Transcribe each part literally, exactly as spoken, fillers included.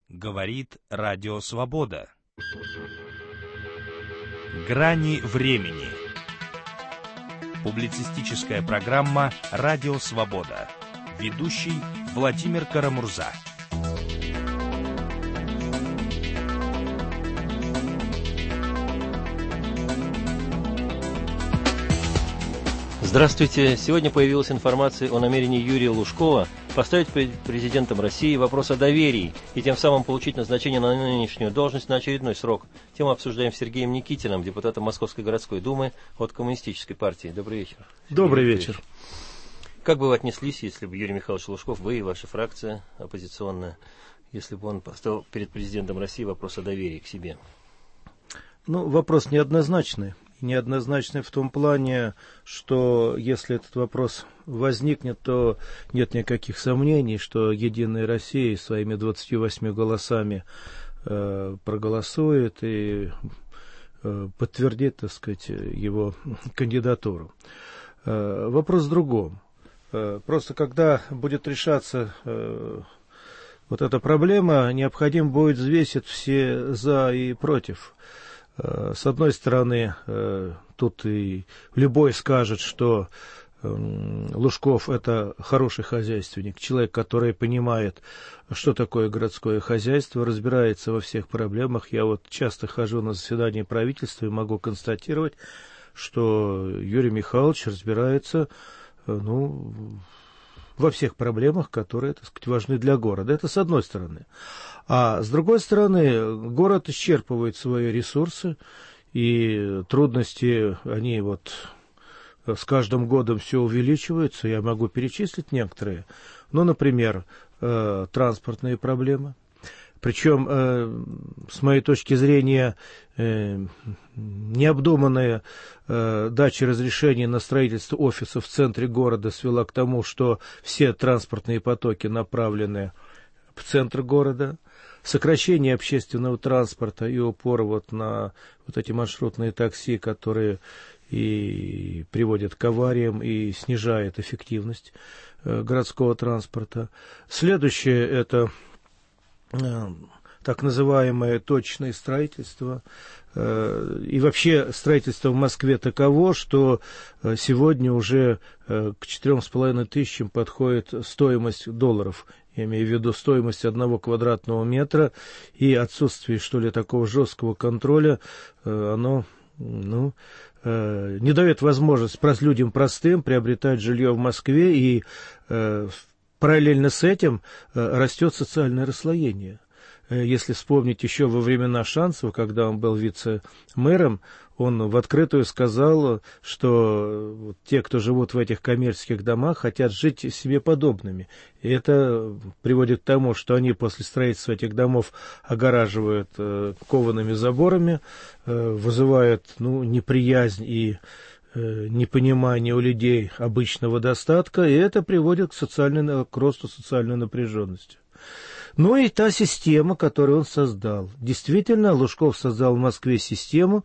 Говорит Радио Свобода. Грани времени. Публицистическая программа «Радио Свобода». Ведущий Владимир Карамурза. Здравствуйте. Сегодня появилась информация о намерении Юрия Лужкова поставить перед президентом России вопрос о доверии и тем самым получить назначение на нынешнюю должность на очередной срок. Тему обсуждаем с Сергеем Никитиным, депутатом Московской городской думы от Коммунистической партии. Добрый вечер. Добрый вечер. Как бы вы отнеслись, если бы Юрий Михайлович Лужков, вы и ваша фракция оппозиционная, если бы он поставил перед президентом России вопрос о доверии к себе? Ну, вопрос неоднозначный. Неоднозначный в том плане, что если этот вопрос возникнет, то нет никаких сомнений, что «Единая Россия» своими двадцатью восьмью голосами э, проголосует и э, подтвердит, так сказать, его кандидатуру. Э, вопрос в другом. Э, просто когда будет решаться э, вот эта проблема, необходимо будет взвесить все «за» и «против». С одной стороны, тут и любой скажет, что Лужков – это хороший хозяйственник, человек, который понимает, что такое городское хозяйство, разбирается во всех проблемах. Я вот часто хожу на заседания правительства и могу констатировать, что Юрий Михайлович разбирается, ну, во всех проблемах, которые, так сказать, важны для города. Это с одной стороны. А с другой стороны, город исчерпывает свои ресурсы, и трудности, они вот с каждым годом все увеличиваются. Я могу перечислить некоторые. Ну, например, э, транспортные проблемы. Причем, э, с моей точки зрения, э, необдуманная э, дача разрешения на строительство офисов в центре города свела к тому, что все транспортные потоки направлены в центр города. Сокращение общественного транспорта и упор вот на вот эти маршрутные такси, которые и приводят к авариям и снижает эффективность э, городского транспорта. Следующее – это э, так называемое точное строительство. Э, и вообще строительство в Москве таково, что э, сегодня уже э, к четырем с половиной тысячам подходит стоимость долларов. Я имею в виду стоимость одного квадратного метра, и отсутствие, что ли, такого жесткого контроля, э, оно, ну, э, не дает возможность людям простым приобретать жилье в Москве, и э, параллельно с этим э, растет социальное расслоение. Э, если вспомнить еще во времена Шанцева, когда он был вице-мэром, он в открытую сказал, что те, кто живут в этих коммерческих домах, хотят жить себе подобными. И это приводит к тому, что они после строительства этих домов огораживают э, коваными заборами, э, вызывают, ну, неприязнь и э, непонимание у людей обычного достатка, и это приводит к, социальной, к росту социальной напряженности. Ну и та система, которую он создал. Действительно, Лужков создал в Москве систему,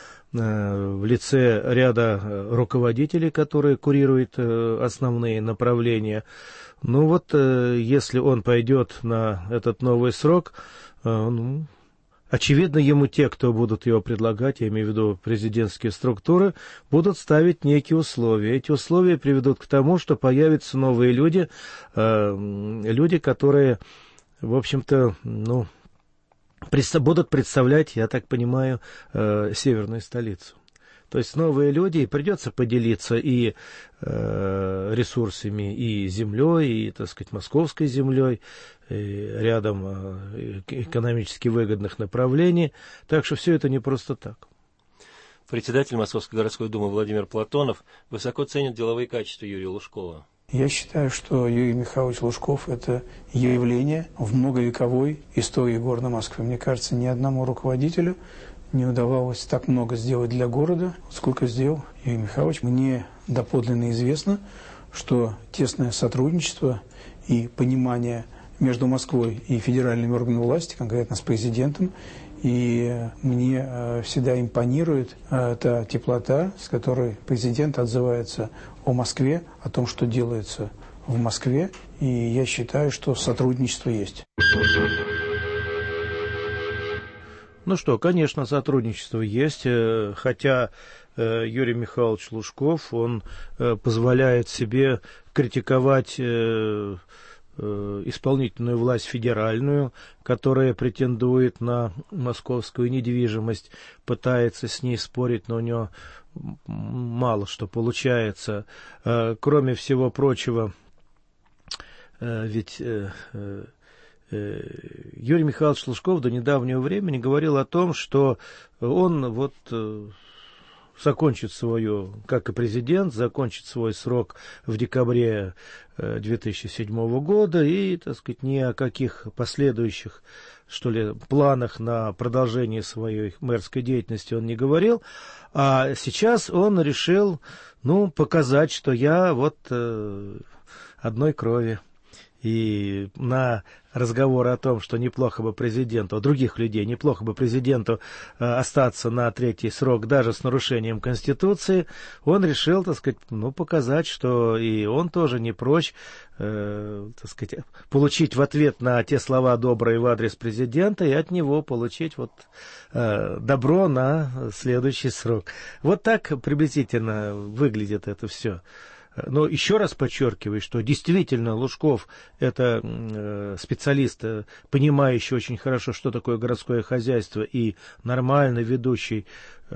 в лице ряда руководителей, которые курируют основные направления. Ну вот, если он пойдет на этот новый срок, ну, очевидно, ему те, кто будут его предлагать, я имею в виду президентские структуры, будут ставить некие условия. Эти условия приведут к тому, что появятся новые люди, люди, которые, в общем-то, ну, будут представлять, я так понимаю, э, северную столицу. То есть новые люди, и придется поделиться и э, ресурсами, и землей, и, так сказать, московской землей, и рядом э, экономически выгодных направлений. Так что все это не просто так. Председатель Московской городской думы Владимир Платонов высоко ценит деловые качества Юрия Лужкова. Я считаю, что Юрий Михайлович Лужков – это явление в многовековой истории города Москвы. Мне кажется, ни одному руководителю не удавалось так много сделать для города, сколько сделал Юрий Михайлович. Мне доподлинно известно, что тесное сотрудничество и понимание между Москвой и федеральными органами власти, конкретно с президентом, и мне всегда импонирует та теплота, с которой президент отзывается о Москве, о том, что делается в Москве, и я считаю, что сотрудничество есть. Ну что, конечно, сотрудничество есть, хотя Юрий Михайлович Лужков, он позволяет себе критиковать исполнительную власть федеральную, которая претендует на московскую недвижимость, пытается с ней спорить, но у него мало что получается. Кроме всего прочего, ведь Юрий Михайлович Лужков до недавнего времени говорил о том, что он вот закончит свою, как и президент, закончит свой срок в декабре две тысячи седьмого года, и, так сказать, ни о каких последующих, что ли, планах на продолжение своей мэрской деятельности он не говорил. А сейчас он решил, ну, показать, что я вот э, одной крови. И на разговоры о том, что неплохо бы президенту, у других людей, неплохо бы президенту э, остаться на третий срок даже с нарушением Конституции, он решил, так сказать, ну, показать, что и он тоже не прочь, э, так сказать, получить в ответ на те слова добрые в адрес президента и от него получить вот э, добро на следующий срок. Вот так приблизительно выглядит это все. Но еще раз подчеркиваю, что действительно Лужков – это э, специалист, э, понимающий очень хорошо, что такое городское хозяйство, и нормально ведущий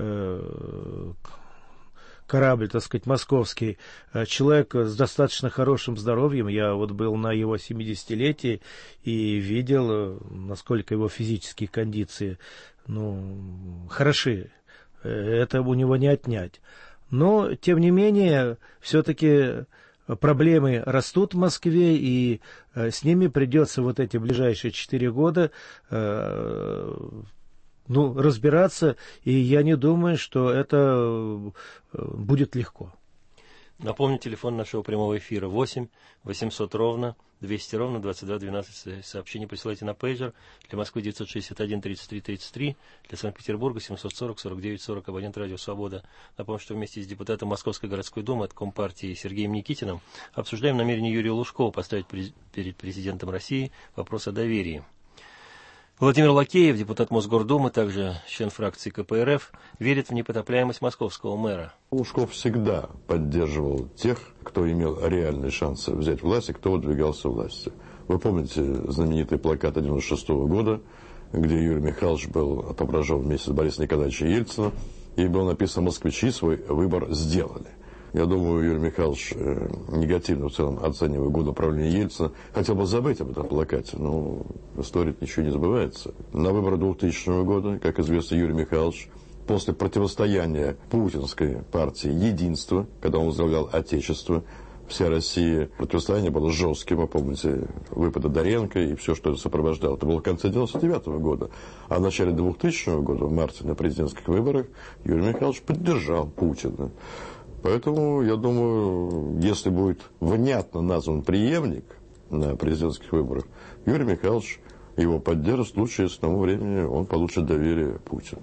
э, корабль, так сказать, московский, э, человек с достаточно хорошим здоровьем. Я вот был на его семидесятилетии и видел, э, насколько его физические кондиции, ну, хороши. Это у него не отнять. Но, тем не менее, все-таки проблемы растут в Москве, и э, с ними придется вот эти ближайшие четыре года э, ну, разбираться, и я не думаю, что это будет легко. Напомню, телефон нашего прямого эфира восемь восемьсот ровно двести ровно двадцать два двенадцать. Сообщение присылайте на пейджер. Для Москвы девятьсот шестьдесят один тридцать три тридцать три. Для Санкт-Петербурга семьсот сорок сорок девять сорок. Абонент радио «Свобода». Напомню, что вместе с депутатом Московской городской думы от Компартии Сергеем Никитиным обсуждаем намерение Юрия Лужкова поставить перед президентом России вопрос о доверии. Владимир Лакеев, депутат Мосгордумы, также член фракции ка пэ эр эф, верит в непотопляемость московского мэра. Лужков всегда поддерживал тех, кто имел реальные шансы взять власть и кто выдвигался власти. Вы помните знаменитый плакат девяносто шестого года, где Юрий Михайлович был отображен вместе с Борисом Николаевичем Ельциным, и было написано: «Москвичи свой выбор сделали». Я думаю, Юрий Михайлович, э, негативно в целом оценивая годы правления Ельцина, хотел бы забыть об этом плакате, но в истории ничего не забывается. На выборы двухтысячного года, как известно, Юрий Михайлович после противостояния путинской партии «Единство», когда он возглавлял Отечество, вся Россия, противостояние было жестким, вы помните, выпады Доренко и все, что это сопровождало. Это было в конце девяносто девятого года. А в начале двухтысячного года, в марте, на президентских выборах, Юрий Михайлович поддержал Путина. Поэтому, я думаю, если будет внятно назван преемник на президентских выборах, Юрий Михайлович его поддержит, в случае, если к тому времени он получит доверие Путина.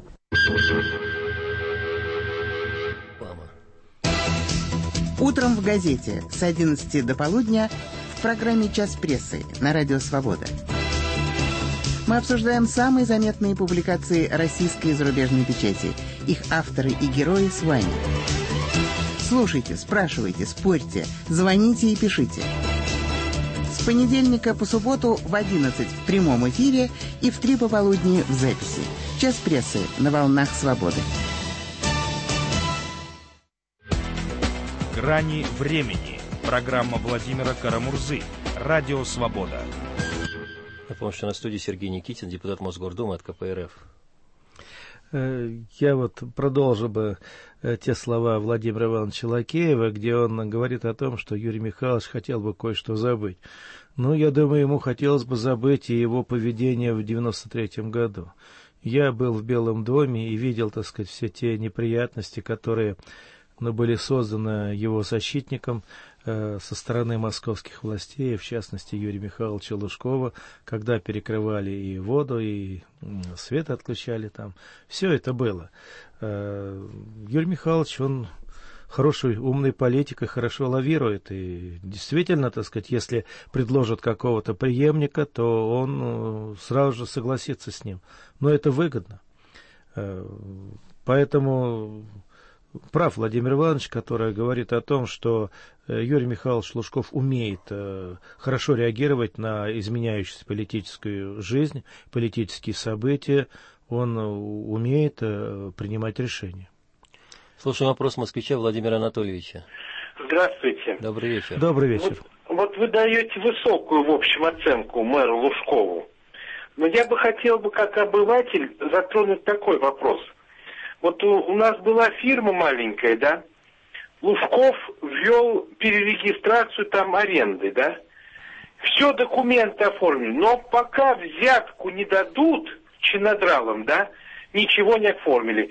Утром в газете с одиннадцати до полудня в программе «Час прессы» на радио «Свобода». Мы обсуждаем самые заметные публикации российской и зарубежной печати, их авторы и герои с вами. Слушайте, спрашивайте, спорьте, звоните и пишите. С понедельника по субботу в одиннадцать в прямом эфире и в три пополудни в записи. Час прессы на волнах «Свободы». «Грани времени». Программа Владимира Карамурзы. Радио «Свобода». Напомню, что на студии Сергей Никитин, депутат Мосгордумы от ка пэ эр эф. Я вот продолжу бы те слова Владимира Ивановича Лакеева, где он говорит о том, что Юрий Михайлович хотел бы кое-что забыть. Ну, я думаю, ему хотелось бы забыть и его поведение в девяносто третьем году. Я был в Белом доме и видел, так сказать, все те неприятности, которые ну, были созданы его защитником э, со стороны московских властей, в частности Юрия Михайловича Лужкова, когда перекрывали и воду, и э, свет отключали там. Все это было. Э, Юрий Михайлович, он хороший, умный политик и хорошо лавирует. И действительно, так сказать, если предложат какого-то преемника, то он э, сразу же согласится с ним. Но это выгодно. Поэтому прав Владимир Иванович, который говорит о том, что Юрий Михайлович Лужков умеет хорошо реагировать на изменяющуюся политическую жизнь, политические события, он умеет принимать решения. Слушаем вопрос москвича Владимира Анатольевича. Здравствуйте. Добрый вечер. Добрый вечер. Вот, вот вы даете высокую, в общем, оценку мэру Лужкову. Но я бы хотел бы, как обыватель, затронуть такой вопрос. Вот у, у нас была фирма маленькая, да? Лужков ввел перерегистрацию там аренды, да? Все документы оформлены. Но пока взятку не дадут чинодралам, да, ничего не оформили.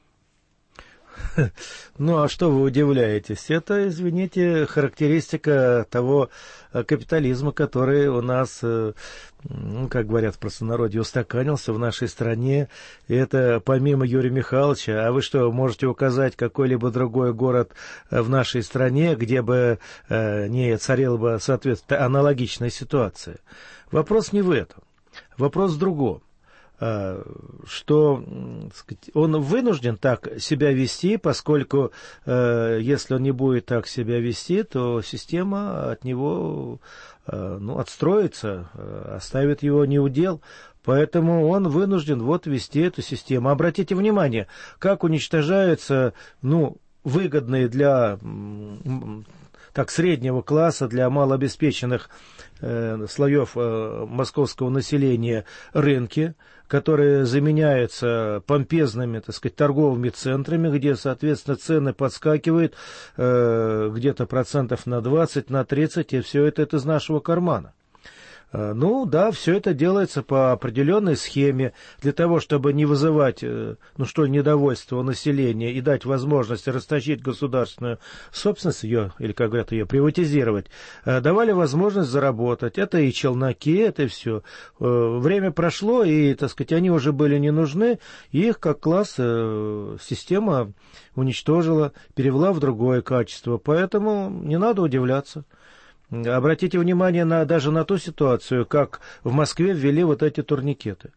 Ну, а что вы удивляетесь? Это, извините, характеристика того капитализма, который у нас, ну, как говорят в простонародье, устаканился в нашей стране. И это помимо Юрия Михайловича. А вы что, можете указать какой-либо другой город в нашей стране, где бы не царила бы, соответственно, аналогичная ситуация? Вопрос не в этом. Вопрос в другом. Что сказать, он вынужден так себя вести, поскольку э, если он не будет так себя вести, то система от него э, ну, отстроится, э, оставит его неудел. Поэтому он вынужден вот вести эту систему. Обратите внимание, как уничтожаются ну, выгодные для так, среднего класса, для малообеспеченных э, слоев э, московского населения рынки, которые заменяются помпезными, так сказать, торговыми центрами, где, соответственно, цены подскакивают э, где-то процентов на двадцать, на тридцать, и все это, это из нашего кармана. Ну да, все это делается по определенной схеме для того, чтобы не вызывать, ну что ли, недовольство у населения и дать возможность растащить государственную собственность, ее, или, как говорят, ее приватизировать, давали возможность заработать. Это и челноки, это и все. Время прошло, и, так сказать, они уже были не нужны, и их как класс система уничтожила, перевела в другое качество. Поэтому не надо удивляться. Обратите внимание на, даже на ту ситуацию, как в Москве ввели вот эти турникеты.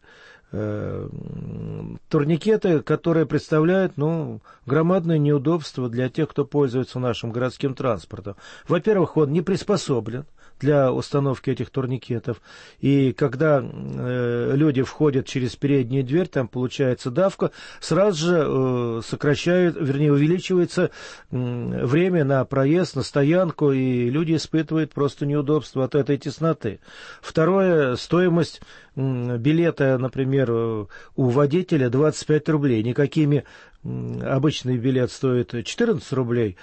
Турникеты, которые представляют ну, громадное неудобство для тех, кто пользуется нашим городским транспортом. Во-первых, он не приспособлен для установки этих турникетов. И когда э, люди входят через переднюю дверь, там получается давка, сразу же э, сокращают, вернее, увеличивается э, время на проезд, на стоянку, и люди испытывают просто неудобство от этой тесноты. Второе, стоимость э, билета, например, у водителя двадцать пять рублей. Никакими обычный билет стоит четырнадцать рублей,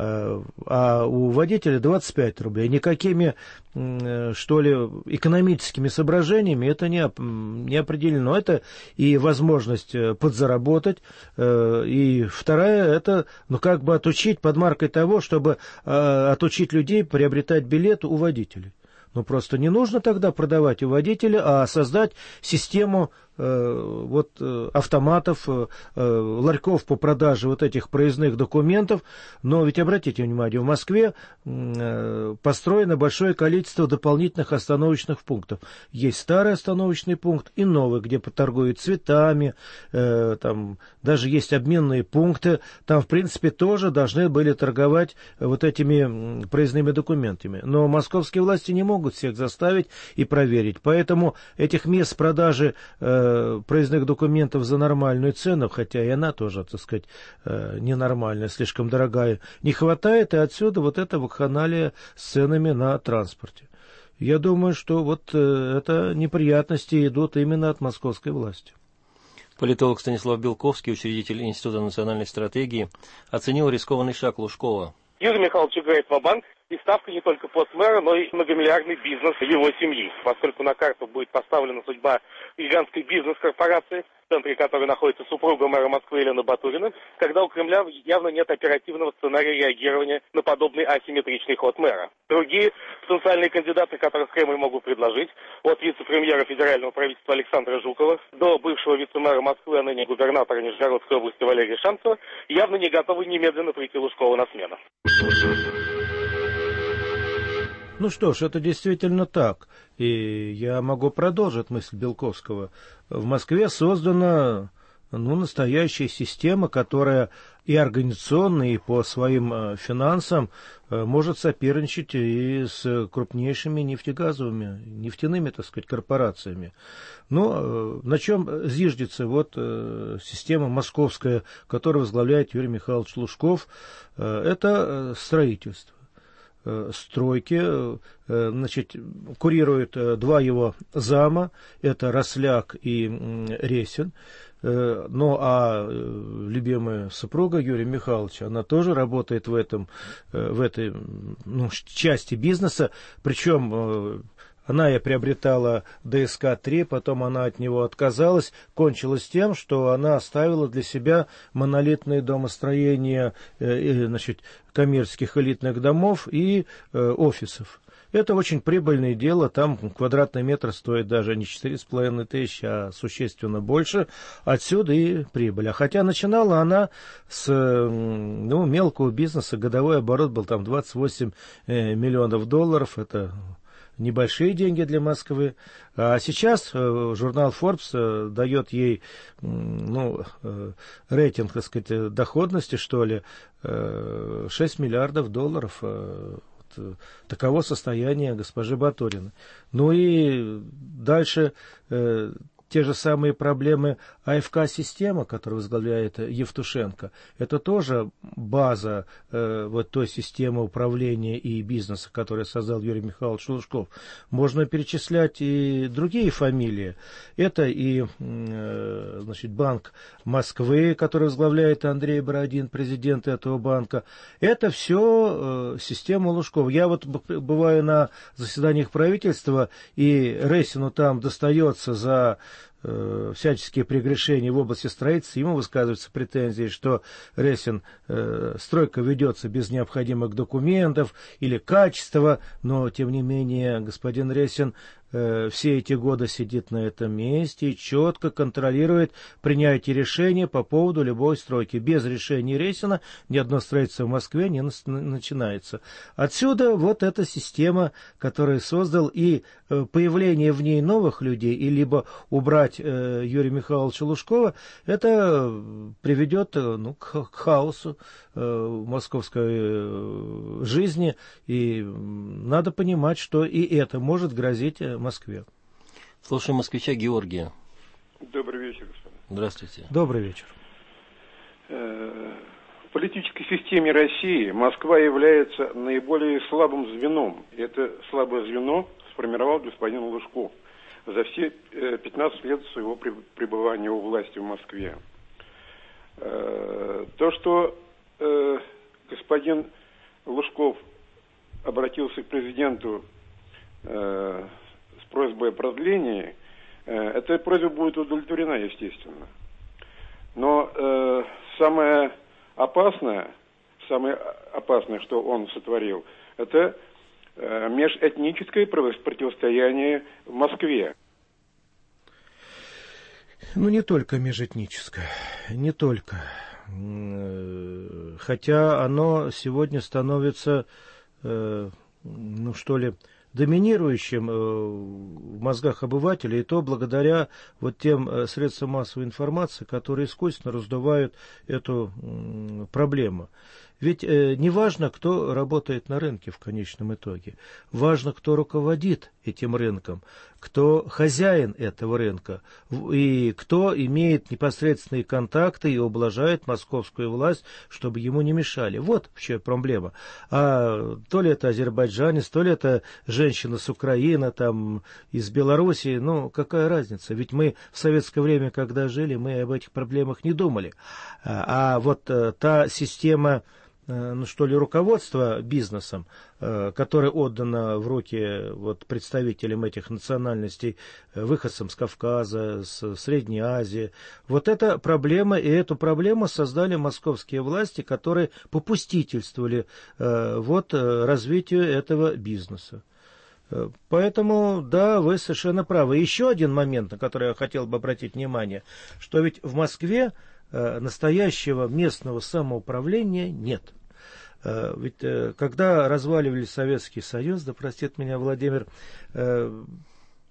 а у водителя двадцать пять рублей. Никакими, что ли, экономическими соображениями это не, не определено. Это и возможность подзаработать, и вторая, это, ну, как бы отучить под маркой того, чтобы отучить людей приобретать билет у водителей. Ну, просто не нужно тогда продавать у водителя, а создать систему э, вот, э, автоматов, э, ларьков по продаже вот этих проездных документов. Но ведь обратите внимание, в Москве э, построено большое количество дополнительных остановочных пунктов. Есть старый остановочный пункт и новый, где поторгуют цветами, э, там даже есть обменные пункты. Там, в принципе, тоже должны были торговать вот этими проездными документами. Но московские власти не могут всех заставить и проверить. Поэтому этих мест продажи э, проездных документов за нормальную цену, хотя и она тоже, так сказать, э, ненормальная, слишком дорогая, не хватает, и отсюда вот эта вакханалия с ценами на транспорте. Я думаю, что вот э, это неприятности идут именно от московской власти. Политолог Станислав Белковский, учредитель Института национальной стратегии, оценил рискованный шаг Лужкова. Юрий Михайлович играет ва-банк, и ставка не только постмэра, но и многомиллиардный бизнес его семьи, поскольку на карту будет поставлена судьба гигантской бизнес-корпорации, в центре которой находится супруга мэра Москвы Елена Батурина, когда у Кремля явно нет оперативного сценария реагирования на подобный асимметричный ход мэра. Другие потенциальные кандидаты, которые с Кремль могут предложить, от вице-премьера федерального правительства Александра Жукова до бывшего вице-мэра Москвы, а ныне губернатора Нижегородской области Валерия Шанцева, явно не готовы немедленно прийти Лужкову на смену. Ну что ж, это действительно так. И я могу продолжить мысль Белковского. В Москве создано ну, настоящая система, которая и организационно, и по своим э, финансам э, может соперничать и с крупнейшими нефтегазовыми, нефтяными, так сказать, корпорациями. Но э, на чем зиждется вот э, система московская, которую возглавляет Юрий Михайлович Лужков, э, это э, строительство. Стройки, значит, курируют два его зама, это Росляк и Ресин. Ну, а любимая супруга Юрия Михайловича, она тоже работает в этом, в этой, ну, части бизнеса, причем она и приобретала ДСК три, потом она от него отказалась. Кончилось тем, что она оставила для себя монолитные домостроения, э, значит, коммерческих элитных домов и э, офисов. Это очень прибыльное дело, там квадратный метр стоит даже не четыре с половиной тысячи, а существенно больше. Отсюда и прибыль. А хотя начинала она с, ну, мелкого бизнеса, годовой оборот был там двадцать восемь миллионов долларов, это небольшие деньги для Москвы. А сейчас э, журнал Forbes э, дает ей, э, ну, э, рейтинг, так сказать, доходности, что ли, э, шесть миллиардов долларов. Э, вот, таково состояние госпожи Батуриной. Ну и дальше э, те же самые проблемы АФК-система, которую возглавляет Евтушенко, это тоже база э, вот той системы управления и бизнеса, которую создал Юрий Михайлович Лужков. Можно перечислять и другие фамилии. Это и э, значит, Банк Москвы, который возглавляет Андрей Бородин, президент этого банка. Это все э, система Лужкова. Я вот бываю на заседаниях правительства, и Ресину там достается за всяческие прегрешения в области строительства, ему высказываются претензии, что Ресин, э, стройка ведется без необходимых документов или качества, но тем не менее господин Ресин э, все эти годы сидит на этом месте и четко контролирует принятие решения по поводу любой стройки. Без решения Ресина ни одно строительство в Москве не начинается. Отсюда вот эта система, которую создал, и э, появление в ней новых людей, и либо убрать э, Юрия Михайловича Лужкова, это приведет э, ну, к, к хаосу э, в московской э, жизни, и надо понимать, что и это может грозить э, Москве. Слушаем москвича Георгия. Добрый вечер, господа. Здравствуйте. Добрый вечер. В политической системе России Москва является наиболее слабым звеном. И это слабое звено сформировал господин Лужков за все пятнадцать лет своего пребывания у власти в Москве. То, что господин Лужков обратился к президенту с просьбой о продлении, эта просьба будет удовлетворена, естественно. Но э, самое опасное, самое опасное, что он сотворил, это э, межэтническое противостояние в Москве. Ну, не только межэтническое, не только. Хотя оно сегодня становится, э, ну, что ли, доминирующим в мозгах обывателей, и то благодаря вот тем средствам массовой информации, которые искусственно раздувают эту проблему. Ведь э, не важно, кто работает на рынке в конечном итоге. Важно, кто руководит этим рынком, кто хозяин этого рынка, и кто имеет непосредственные контакты и ублажает московскую власть, чтобы ему не мешали. Вот в чем проблема. А то ли это азербайджанец, то ли это женщина с Украины, там, из Белоруссии, ну, какая разница? Ведь мы в советское время, когда жили, мы об этих проблемах не думали. А, а вот э, та система, ну что ли, руководство бизнесом, которое отдано в руки вот представителям этих национальностей, выходцам с Кавказа, с Средней Азии, вот эта проблема, и эту проблему создали московские власти, которые попустительствовали вот развитию этого бизнеса. Поэтому, да, вы совершенно правы. Еще один момент, на который я хотел бы обратить внимание, что ведь в Москве настоящего местного самоуправления нет. Ведь когда разваливали Советский Союз, да простит меня Владимир,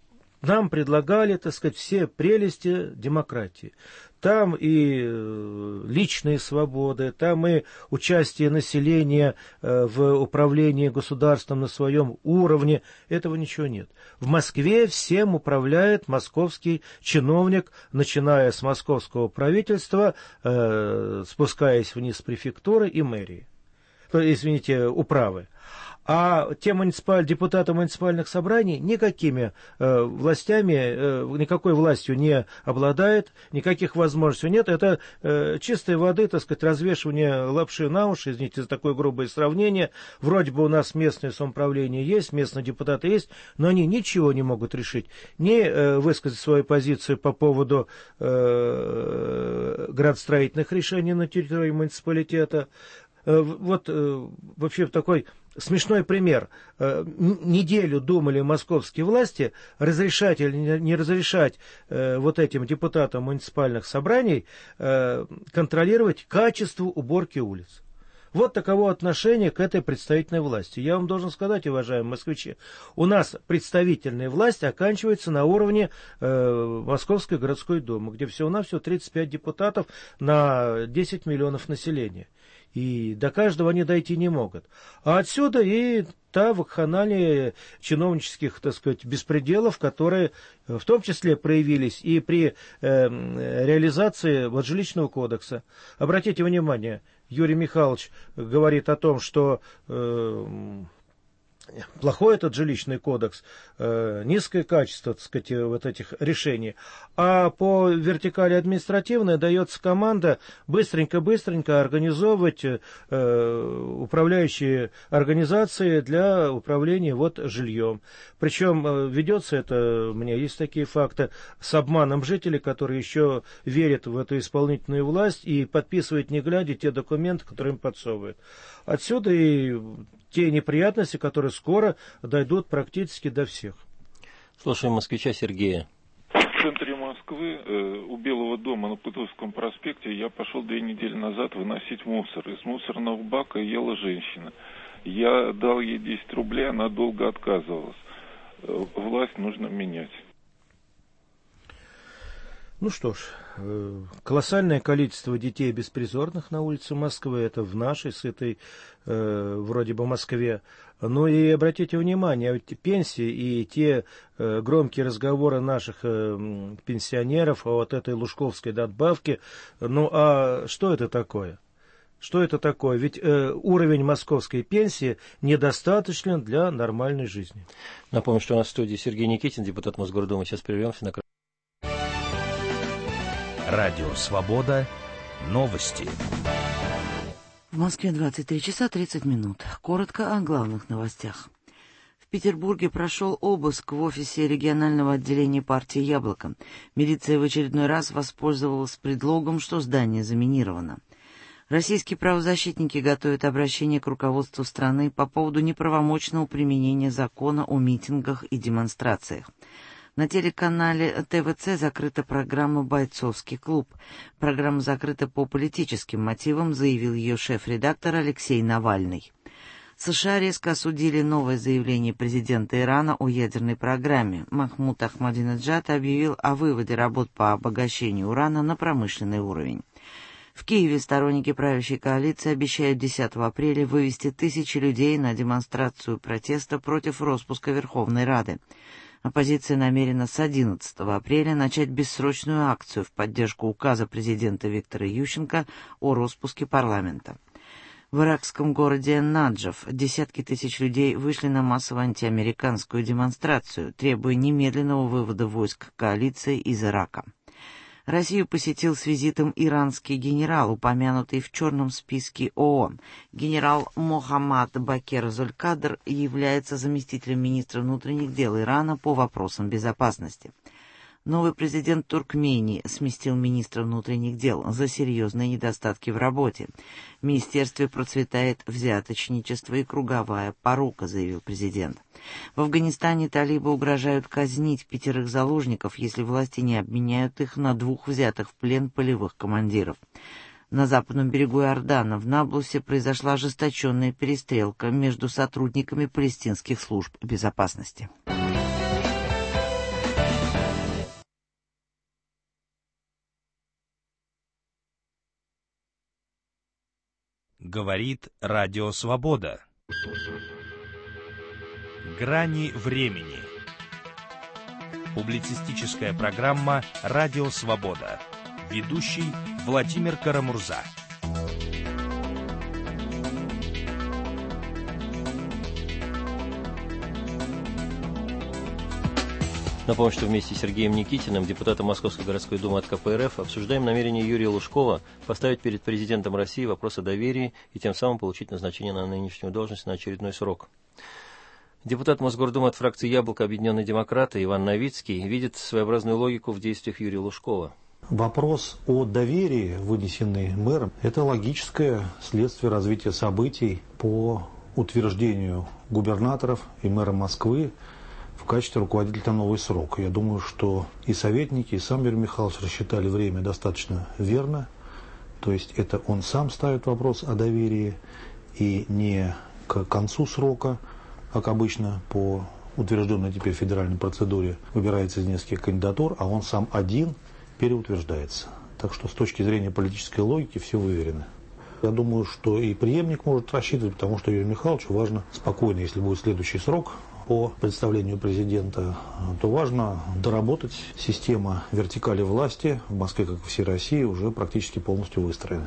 нам предлагали, так сказать, все прелести демократии. Там и личные свободы, там и участие населения в управлении государством на своем уровне. Этого ничего нет. В Москве всем управляет московский чиновник, начиная с московского правительства, спускаясь вниз с префектуры и мэрии. Извините, управы. А те муниципаль... депутаты муниципальных собраний никакими э, властями, э, никакой властью не обладает, никаких возможностей нет. Это э, чистой воды, так сказать, развешивание лапши на уши, извините за такое грубое сравнение. Вроде бы у нас местное самоуправление есть, местные депутаты есть, но они ничего не могут решить. Не э, высказать свою позицию по поводу э, градостроительных решений на территории муниципалитета. Э, вот э, вообще такой... Смешной пример. Неделю думали московские власти, разрешать или не разрешать вот этим депутатам муниципальных собраний контролировать качество уборки улиц. Вот таково отношение к этой представительной власти. Я вам должен сказать, уважаемые москвичи, у нас представительная власть оканчивается на уровне Московской городской думы, где всего-навсего тридцать пять депутатов на десять миллионов населения. И до каждого они дойти не могут. А отсюда и та вакханалия чиновнических, так сказать, беспределов, которые в том числе проявились и при э, реализации вот, жилищного кодекса. Обратите внимание, Юрий Михайлович говорит о том, что... Э, плохой этот жилищный кодекс, э, низкое качество, так сказать, вот этих решений. А по вертикали административной дается команда быстренько-быстренько организовывать э, управляющие организации для управления вот жильем. Причем э, ведется это, у меня есть такие факты, с обманом жителей, которые еще верят в эту исполнительную власть и подписывают не глядя те документы, которые им подсовывают. Отсюда и те неприятности, которые скоро дойдут практически до всех. Слушаем москвича Сергея. В центре Москвы, э, у Белого дома на Путовском проспекте, я пошел две недели назад выносить мусор. Из мусорного бака ела женщина. Я дал ей десять рублей, она долго отказывалась. Э, власть нужно менять. Ну что ж, колоссальное количество детей беспризорных на улице Москвы, это в нашей сытой э, вроде бы Москве. Ну и обратите внимание, эти пенсии и те э, громкие разговоры наших э, пенсионеров о вот этой лужковской надбавке, ну а что это такое? Что это такое? Ведь э, уровень московской пенсии недостаточен для нормальной жизни. Напомню, что у нас в студии Сергей Никитин, депутат Мосгордумы. Сейчас прервемся на Радио «Свобода». Новости. В Москве двадцать три часа тридцать минут. Коротко о главных новостях. В Петербурге прошел обыск в офисе регионального отделения партии «Яблоко». Милиция в очередной раз воспользовалась предлогом, что здание заминировано. Российские правозащитники готовят обращение к руководству страны по поводу неправомочного применения закона о митингах и демонстрациях. На телеканале тэ вэ цэ закрыта программа «Бойцовский клуб». Программа закрыта по политическим мотивам, заявил ее шеф-редактор Алексей Навальный. США резко осудили новое заявление президента Ирана о ядерной программе. Махмуд Ахмадинеджад объявил о выводе работ по обогащению урана на промышленный уровень. В Киеве сторонники правящей коалиции обещают десятого апреля вывести тысячи людей на демонстрацию протеста против распуска Верховной Рады. Оппозиция намерена с одиннадцатого апреля начать бессрочную акцию в поддержку указа президента Виктора Ющенко о распуске парламента. В иракском городе Наджаф десятки тысяч людей вышли на массовую антиамериканскую демонстрацию, требуя немедленного вывода войск коалиции из Ирака. Россию посетил с визитом иранский генерал, упомянутый в черном списке ООН. Генерал Мохаммад Бакер Зулькадр является заместителем министра внутренних дел Ирана по вопросам безопасности. Новый президент Туркмении сместил министра внутренних дел за серьезные недостатки в работе. В министерстве процветает взяточничество и круговая порука, заявил президент. В Афганистане талибы угрожают казнить пятерых заложников, если власти не обменяют их на двух взятых в плен полевых командиров. На западном берегу Иордана в Наблусе произошла ожесточенная перестрелка между сотрудниками палестинских служб безопасности. Говорит Радио Свобода. Грани времени. Публицистическая программа «Радио Свобода». Ведущий Владимир Карамурза. Напомню, что вместе с Сергеем Никитиным, депутатом Московской городской думы от ка пэ эр эф, обсуждаем намерение Юрия Лужкова поставить перед президентом России вопрос о доверии и тем самым получить назначение на нынешнюю должность на очередной срок. Депутат Мосгордумы от фракции «Яблоко» Объединенные демократы Иван Новицкий видит своеобразную логику в действиях Юрия Лужкова. Вопрос о доверии, вынесенный мэром, это логическое следствие развития событий по утверждению губернаторов и мэра Москвы в качестве руководителя на новый срок. Я думаю, что и советники, и сам Юрий Михайлович рассчитали время достаточно верно. То есть это он сам ставит вопрос о доверии, и не к концу срока, как обычно по утвержденной теперь федеральной процедуре выбирается из нескольких кандидатур, а он сам один переутверждается. Так что с точки зрения политической логики все выверено. Я думаю, что и преемник может рассчитывать, потому что Юрию Михайловичу важно спокойно, если будет следующий срок по представлению президента, то важно доработать. Система вертикали власти в Москве, как и всей России, уже практически полностью выстроена.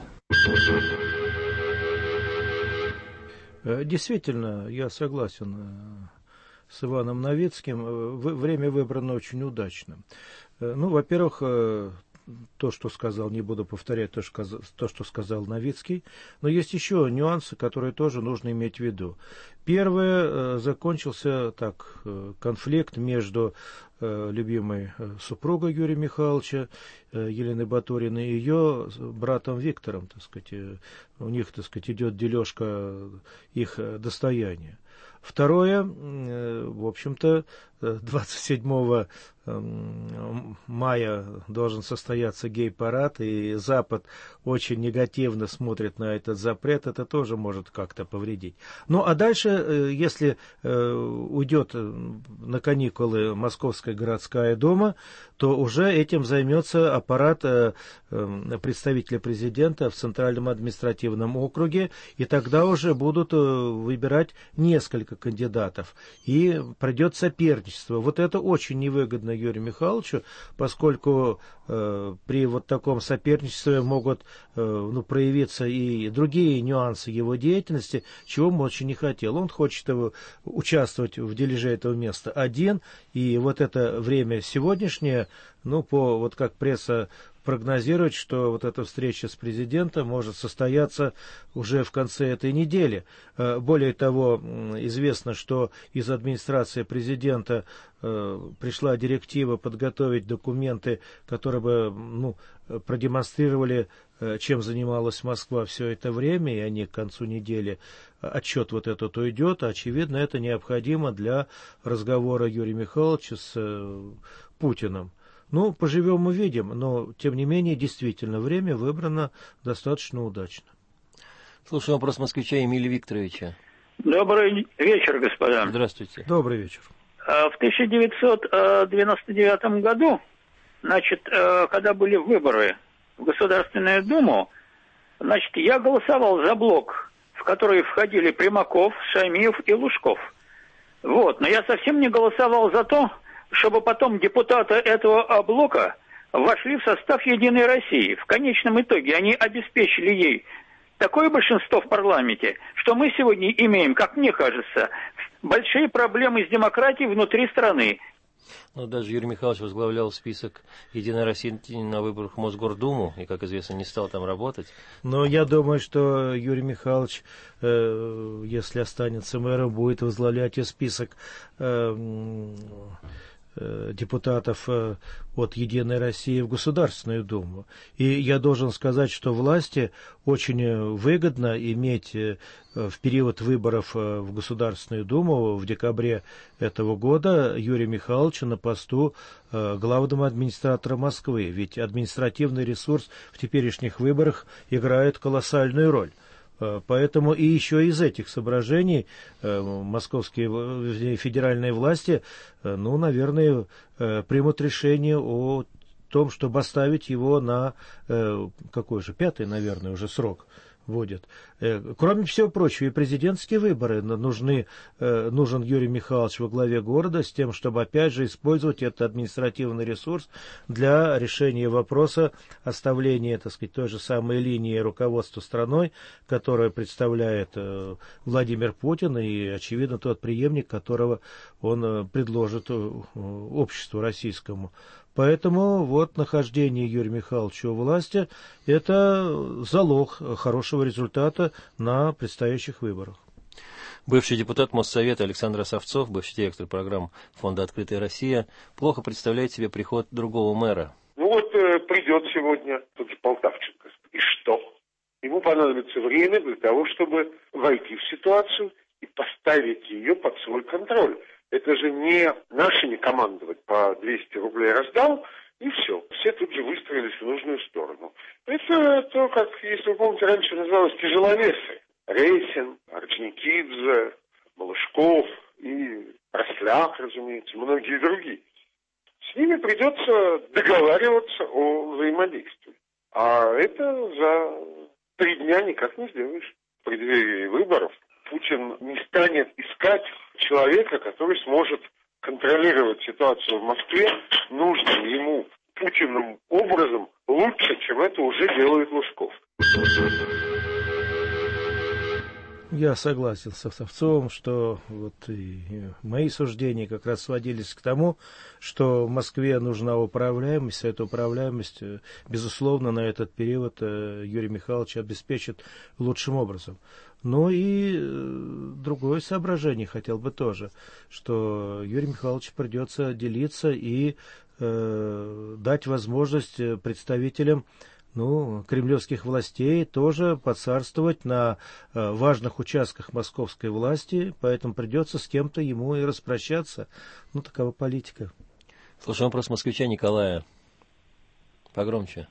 Действительно, я согласен с Иваном Новицким. Время выбрано очень удачно. Ну, во-первых, то, что сказал, не буду повторять то, что сказал Новицкий, но есть еще нюансы, которые тоже нужно иметь в виду. Первое, закончился так конфликт между любимой супругой Юрия Михайловича, Еленой Батуриной, и ее братом Виктором, так сказать. У них, так сказать, идет дележка их достояния. Второе, в общем-то, двадцать седьмого мая должен состояться гей-парад, и Запад очень негативно смотрит на этот запрет, это тоже может как-то повредить. Ну, а дальше, если уйдет на каникулы Московская городская дума, то уже этим займется аппарат представителя президента в Центральном административном округе, и тогда уже будут выбирать несколько кандидатов, и пройдет соперничество. Вот это очень невыгодно Юрию Михайловичу, поскольку э, при вот таком соперничестве могут э, ну, проявиться и другие нюансы его деятельности, чего он очень не хотел. Он хочет его, участвовать в дележе этого места один, и вот это время сегодняшнее, ну, по, вот как пресса прогнозировать, что вот эта встреча с президентом может состояться уже в конце этой недели. Более того, известно, что из администрации президента пришла директива подготовить документы, которые бы ну, продемонстрировали, чем занималась Москва все это время, и они к концу недели, отчет вот этот уйдет. Очевидно, это необходимо для разговора Юрия Михайловича с Путиным. Ну, поживем увидим, но, тем не менее, действительно, время выбрано достаточно удачно. Слушаю вопрос москвича Эмилия Викторовича. Добрый вечер, господа. Здравствуйте. Добрый вечер. В тысяча девятьсот девяносто девятом году, значит, когда были выборы в Государственную Думу, значит, я голосовал за блок, в который входили Примаков, Шаймиев и Лужков. Вот, но я совсем не голосовал за то, чтобы потом депутаты этого блока вошли в состав «Единой России». В конечном итоге они обеспечили ей такое большинство в парламенте, что мы сегодня имеем, как мне кажется, большие проблемы с демократией внутри страны. Ну, даже Юрий Михайлович возглавлял список «Единой России» на выборах в Мосгордуму, и, как известно, не стал там работать. Но я думаю, что Юрий Михайлович, э, если останется мэром, будет возглавлять и список э, депутатов от «Единой России» в Государственную Думу. И я должен сказать, что власти очень выгодно иметь в период выборов в Государственную Думу в декабре этого года Юрия Михайловича на посту главного администратора Москвы. Ведь административный ресурс в теперешних выборах играет колоссальную роль. Поэтому и еще из этих соображений московские федеральные власти, ну, наверное, примут решение о том, чтобы оставить его на какой же, пятый, наверное, уже срок вводят. Кроме всего прочего, и президентские выборы нужны, нужен Юрий Михайлович во главе города с тем, чтобы опять же использовать этот административный ресурс для решения вопроса оставления, так сказать, той же самой линии руководства страной, которую представляет Владимир Путин и, очевидно, тот преемник, которого он предложит обществу российскому. Поэтому вот нахождение Юрия Михайловича у власти – это залог хорошего результата на предстоящих выборах. Бывший депутат Моссовета Александр Осовцов, бывший директор программ Фонда «Открытая Россия», плохо представляет себе приход другого мэра. Ну вот э, придет сегодня тот же Полтавченко. И что? Ему понадобится время для того, чтобы войти в ситуацию и поставить ее под свой контроль. Это же не наши не командовать, по двести рублей раздал, и все. Все тут же выстроились в нужную сторону. Это то, как, если вы помните, раньше называлось тяжеловесы. Рейсин, Орджоникидзе, Малышков и Росляк, разумеется, многие другие. С ними придется договариваться о взаимодействии. А это за три дня никак не сделаешь. В преддверии выборов Путин не станет искать человека, который сможет контролировать ситуацию в Москве нужным ему Путиным образом лучше, чем это уже делает Лужков. Я согласен с Осовцовым, что вот и мои суждения как раз сводились к тому, что в Москве нужна управляемость, а эта управляемость, безусловно, на этот период Юрий Михайлович обеспечит лучшим образом. Ну и другое соображение хотел бы тоже, что Юрию Михайловичу придется делиться и э, дать возможность представителям ну, кремлевских властей тоже поцарствовать на э, важных участках московской власти, поэтому придется с кем-то ему и распрощаться. Ну, такова политика. Слушаем вопрос москвича Николая. Погромче.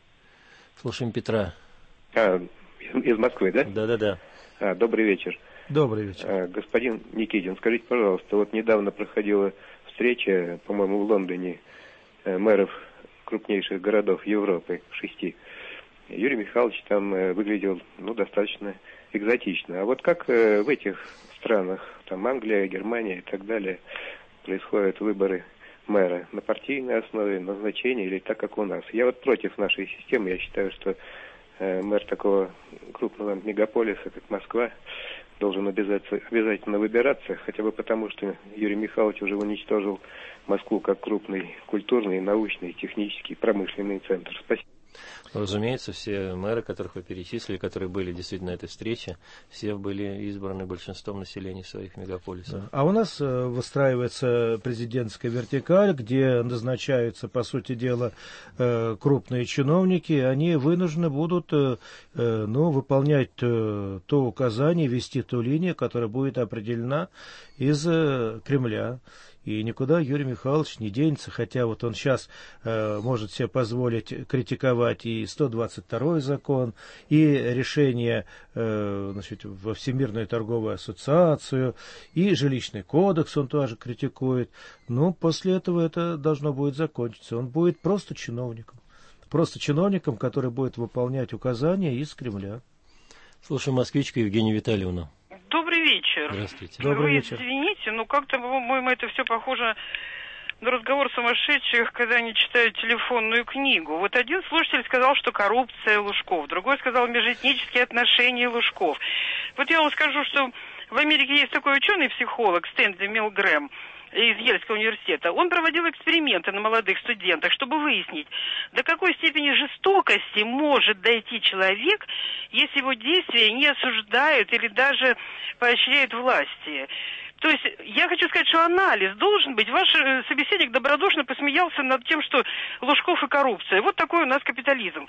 Слушаем Петра. А, из, из Москвы, да? Да-да-да. А, добрый вечер. Добрый вечер. А, господин Никитин, скажите, пожалуйста, вот недавно проходила встреча, по-моему, в Лондоне, э, мэров крупнейших городов Европы, шести. Юрий Михайлович там э, выглядел, ну, достаточно экзотично. А вот как э, в этих странах, там Англия, Германия и так далее, происходят выборы мэра? На партийной основе, назначения или так, как у нас? Я вот против нашей системы. Я считаю, что э, мэр такого крупного мегаполиса, как Москва, должен обязательно, обязательно выбираться, хотя бы потому, что Юрий Михайлович уже уничтожил Москву как крупный культурный, научный, технический, промышленный центр. Спасибо. Разумеется, все мэры, которых вы перечислили, которые были действительно на этой встрече, все были избраны большинством населения своих мегаполисов. Да. А у нас э, выстраивается президентская вертикаль, где назначаются, по сути дела, э, крупные чиновники. Они вынуждены будут э, э, ну, выполнять э, то указание, вести ту линию, которая будет определена из э, Кремля. И никуда Юрий Михайлович не денется, хотя вот он сейчас э, может себе позволить критиковать и сто двадцать второй закон, и решение э, значит, во Всемирную торговую ассоциацию, и жилищный кодекс он тоже критикует. Но после этого это должно будет закончиться. Он будет просто чиновником. Просто чиновником, который будет выполнять указания из Кремля. Слушаем москвичку Евгению Витальевну. Добрый вечер. Здравствуйте. Добрый Вы вечер. извините, но как-то, по-моему, это все похоже на разговор сумасшедших, когда они читают телефонную книгу. Вот один слушатель сказал, что коррупция Лужков, другой сказал межэтнические отношения Лужков. Вот я вам скажу, что в Америке есть такой ученый-психолог Стэнли Милгрэм из Ельского университета. Он проводил эксперименты на молодых студентах, чтобы выяснить, до какой степени жестокости может дойти человек, если его действия не осуждают или даже поощряют власти. То есть я хочу сказать, что анализ должен быть. Ваш собеседник добродушно посмеялся над тем, что Лужков и коррупция. Вот такой у нас капитализм.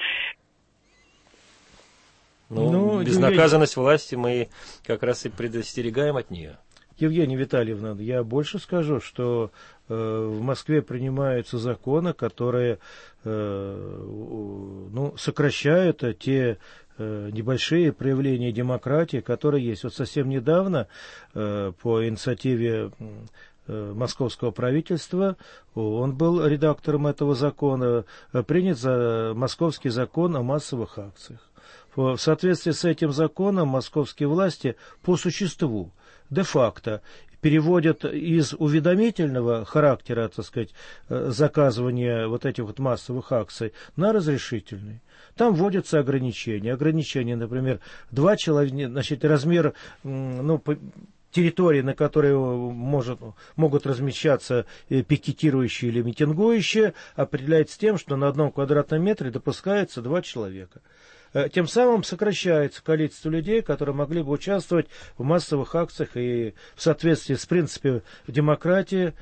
Ну, ну безнаказанность Евгений... власти мы как раз и предостерегаем от нее. Евгения Витальевна, я больше скажу, что э, в Москве принимаются законы, которые э, ну, сокращают те э, небольшие проявления демократии, которые есть. Вот совсем недавно э, по инициативе московского правительства, он был редактором этого закона, принят за московский закон о массовых акциях. В соответствии с этим законом московские власти по существу, де-факто, переводят из уведомительного характера, так сказать, заказывания вот этих вот массовых акций на разрешительный. Там вводятся ограничения. Ограничения, например, два человека, значит, размер, ну, территории, на которой может, могут размещаться пикетирующие или митингующие, определяется тем, что на одном квадратном метре допускается два человека. Тем самым сокращается количество людей, которые могли бы участвовать в массовых акциях и в соответствии с принципами демократии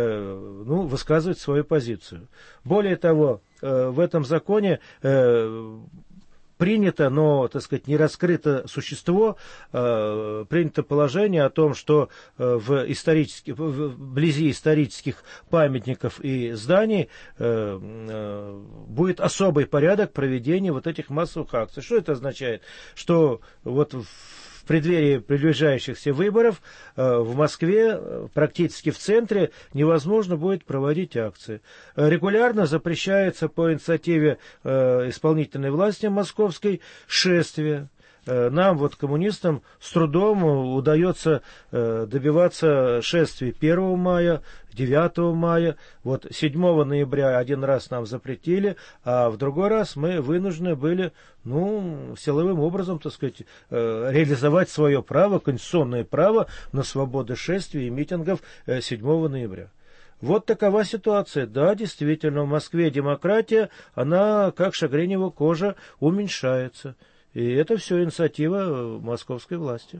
э, ну, высказывать свою позицию. Более того, э, в этом законе э, принято, но, так сказать, не раскрыто существо, э, принято положение о том, что э, в исторических, вблизи исторических памятников и зданий э, э, будет особый порядок проведения вот этих массовых акций. Что это означает? Что вот в В преддверии приближающихся выборов э, в Москве, э, практически в центре, невозможно будет проводить акции. Э, регулярно запрещается по инициативе э, исполнительной власти московской шествие. Э, нам, вот коммунистам, с трудом удается э, добиваться шествий первого мая, девятого мая. Вот седьмого ноября один раз нам запретили, а в другой раз мы вынуждены были, ну, силовым образом, так сказать, э, реализовать свое право, конституционное право на свободу шествий и митингов э, седьмого ноября. Вот такова ситуация. Да, действительно, в Москве демократия, она, как шагренева кожа, уменьшается. И это все инициатива московской власти.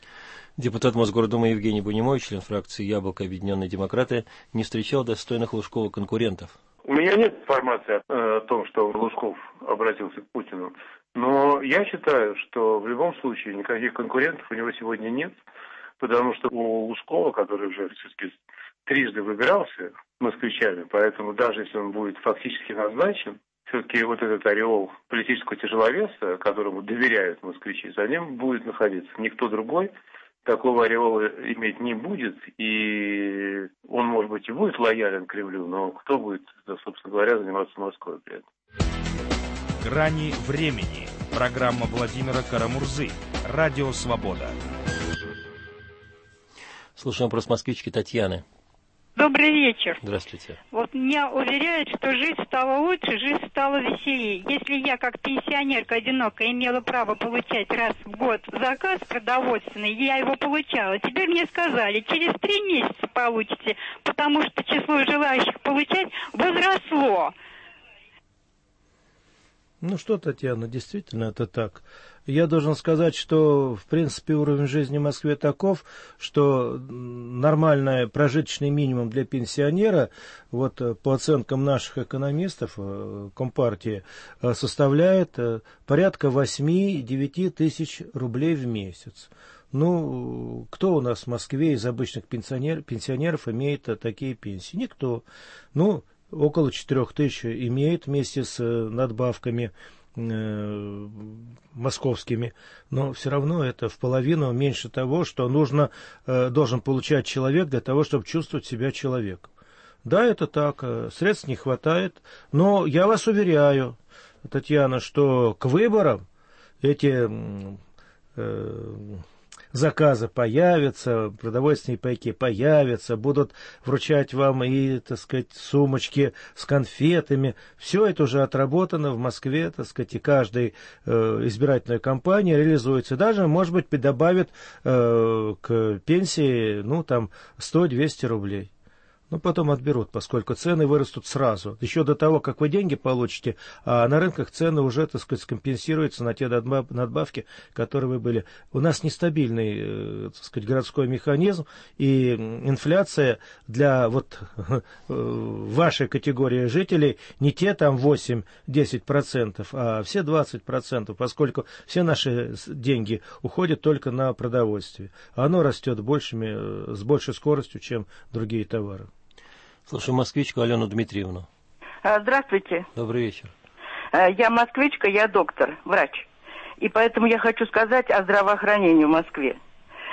Депутат Мосгордумы Евгений Бунимович, член фракции «Яблоко», Объединенные демократы, не встречал достойных Лужкова конкурентов. У меня нет информации о том, что Лужков обратился к Путину. Но я считаю, что в любом случае никаких конкурентов у него сегодня нет. Потому что у Лужкова, который уже все-таки трижды выбирался москвичами, поэтому даже если он будет фактически назначен, все-таки вот этот ореол политического тяжеловеса, которому доверяют москвичи, за ним будет находиться. Никто другой такого ореола иметь не будет, и он, может быть, и будет лоялен к Кремлю, но кто будет, собственно говоря, заниматься Москвой при этом? «Грани времени». Программа Владимира Карамурзы. Радио «Свобода». Слушаем вопрос москвички Татьяны. Добрый вечер. Здравствуйте. Вот меня уверяют, что жизнь стала лучше, жизнь стала веселее. Если я, как пенсионерка одинокая, имела право получать раз в год заказ продовольственный, я его получала. Теперь мне сказали, через три месяца получите, потому что число желающих получать возросло. Ну что, Татьяна, действительно это так. Я должен сказать, что, в принципе, уровень жизни в Москве таков, что нормальный прожиточный минимум для пенсионера, вот по оценкам наших экономистов, Компартии, составляет порядка восемь-девять тысяч рублей в месяц. Ну, кто у нас в Москве из обычных пенсионер, пенсионеров имеет такие пенсии? Никто. Ну, около четырех тысяч имеет вместе с надбавками э, московскими, но все равно это в половину меньше того, что нужно, э, должен получать человек для того, чтобы чувствовать себя человеком. Да, это так, э, средств не хватает, но я вас уверяю, Татьяна, что к выборам эти э, заказы появятся, продовольственные пайки появятся, будут вручать вам и, так сказать, сумочки с конфетами. Все это уже отработано в Москве, так сказать, и каждая э, избирательная кампания реализуется. Даже, может быть, добавит э, к пенсии, ну, там, сто-двести рублей. Ну, потом отберут, поскольку цены вырастут сразу. Еще до того, как вы деньги получите, а на рынках цены уже, так сказать, скомпенсируются на те надбавки, которые вы были. У нас нестабильный, так сказать, городской механизм, и инфляция для вот вашей категории жителей не те там восемь-десять процентов, а все двадцать процентов, поскольку все наши деньги уходят только на продовольствие. Оно растет большими, с большей скоростью, чем другие товары. Слушаю москвичку Алену Дмитриевну. Здравствуйте. Добрый вечер. Я москвичка, я доктор, врач. И поэтому я хочу сказать о здравоохранении в Москве.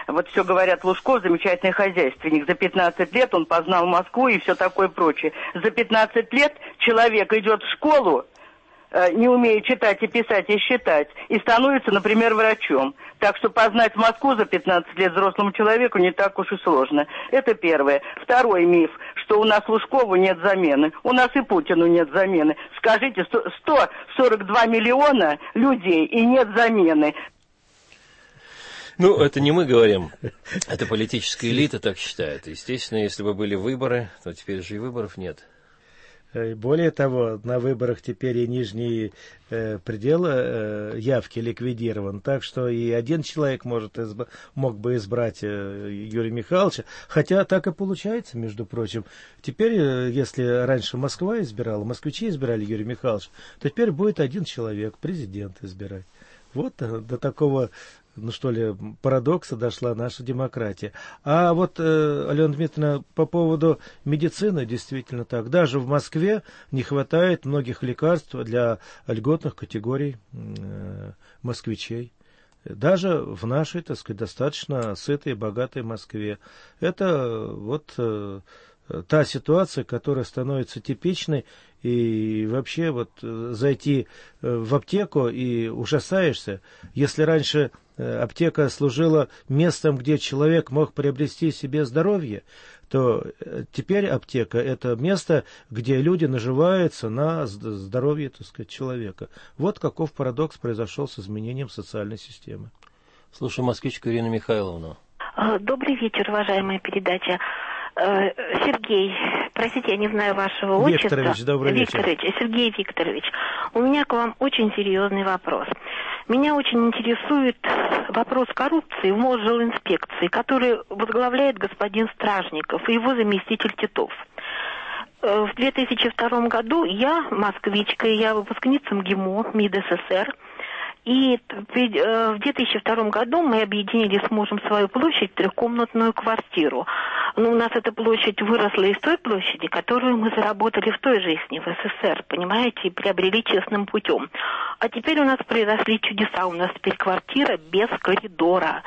Вот все говорят, Лужков замечательный хозяйственник. За пятнадцать лет он познал Москву и все такое прочее. За пятнадцать лет человек идет в школу, не умея читать и писать и считать, и становится, например, врачом. Так что познать Москву за пятнадцать лет взрослому человеку не так уж и сложно. Это первое. Второй миф, что у нас Лужкову нет замены. У нас и Путину нет замены. Скажите, сто сорок два миллиона людей и нет замены. Ну, это не мы говорим, это политическая элита так считает. Естественно, если бы были выборы, то теперь же и выборов нет. Более того, на выборах теперь и нижний э, предел э, явки ликвидирован, так что и один человек может изб... мог бы избрать э, Юрия Михайловича, хотя так и получается, между прочим. Теперь, э, если раньше Москва избирала, москвичи избирали Юрия Михайловича, то теперь будет один человек, президент избирать. Вот э, до такого... ну что ли, парадокса дошла наша демократия. А вот, э, Алена Дмитриевна, по поводу медицины, действительно так. Даже в Москве не хватает многих лекарств для льготных категорий э, москвичей. Даже в нашей, так сказать, достаточно сытой и богатой Москве. Это вот э, та ситуация, которая становится типичной. И вообще вот зайти в аптеку и ужасаешься. Если раньше аптека служила местом, где человек мог приобрести себе здоровье, то теперь аптека – это место, где люди наживаются на здоровье, так сказать, человека. Вот каков парадокс произошел с изменением социальной системы. Слушаю москвичку Ирину Михайловну. Добрый вечер, уважаемая передача. Сергей, простите, я не знаю вашего отчества. Викторович, добрый вечер. Викторович, Сергей Викторович, у меня к вам очень серьезный вопрос. Меня очень интересует вопрос коррупции в Мосжилинспекции, который возглавляет господин Стражников и его заместитель Титов. В две тысячи втором году я, москвичка, я выпускница МГИМО, МИД СССР, и в две тысячи втором году мы объединили с мужем свою площадь в трехкомнатную квартиру. Но у нас эта площадь выросла из той площади, которую мы заработали в той жизни, в СССР, понимаете, и приобрели честным путем. А теперь у нас произошли чудеса. У нас теперь квартира без коридора.